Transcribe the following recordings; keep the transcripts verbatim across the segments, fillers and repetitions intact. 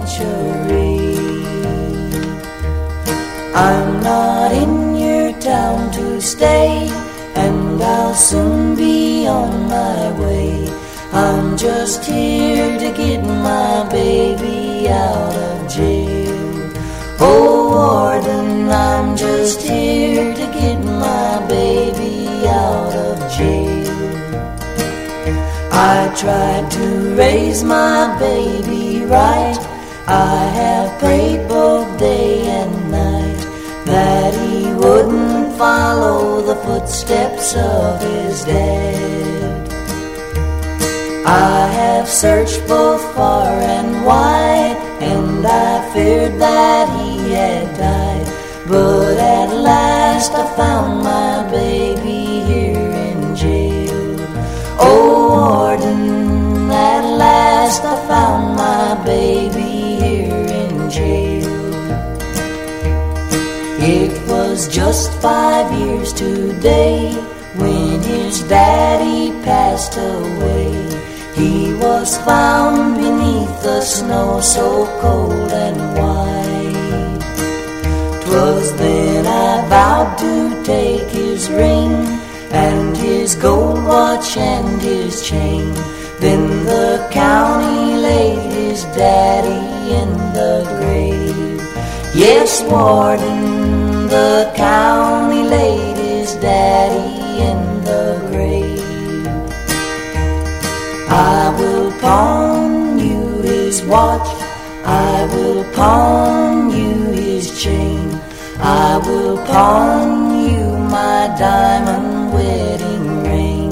penitentiary. I'm not in your town to stay, and I'll soon be on my way. I'm just here to get my baby out of jail. Oh, warden, I'm just here to get my baby out of jail. I tried to raise my baby right. I have prayed both day and night that he wouldn't follow the footsteps of his dad. I have searched both far and wide, and I feared that he had died. But at last I found my baby here in jail. Oh, warden, at last I found my baby here in jail. It was just five years today when his daddy passed away. He was found beneath the snow so cold and white. 'Twas then I vowed to take his ring and his gold watch and his chain. Then the county laid his daddy in the grave. Yes, warden, the county laid his daddy in the grave. I will pawn you his watch, I will pawn you his chain, I will pawn you my diamond wedding ring.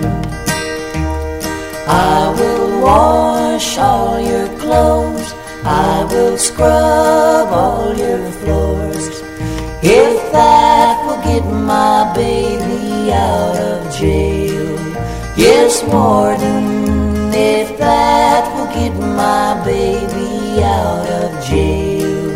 I will wash all your clothes, I will scrub all your floors, if that will get my baby out of jail. Yes, warden, if that will get my baby out of jail.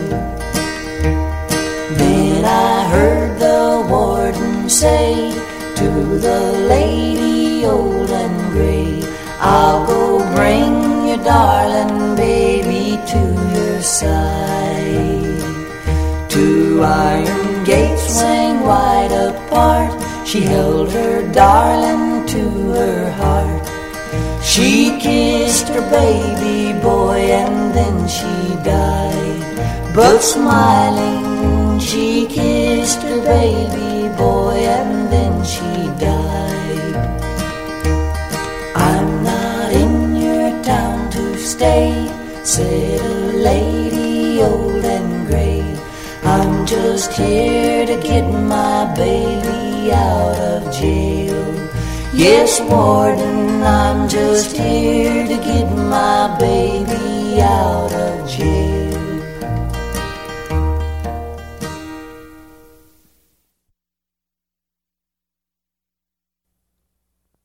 Then I heard the warden say to the lady old and gray, I'll go bring your darling baby to your side. Two iron gates swing wide apart, she held her darling to her heart. She kissed her baby boy and then she died. But smiling, she kissed her baby boy and then she died. I'm not in your town to stay, said a lady old and gray. I'm just here to get my baby out of jail. Yes, warden, I'm just here to get my baby